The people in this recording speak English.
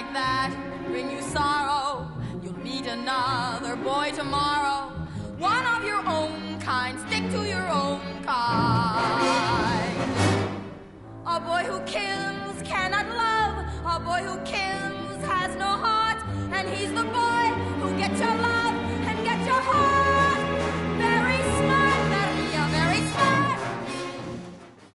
like that bring you sorrow. You'll meet another boy tomorrow, one of your own kind. Stick to your own kind. A boy who kills cannot love. A boy who kills has no heart. And he's the boy who gets your love and gets your heart.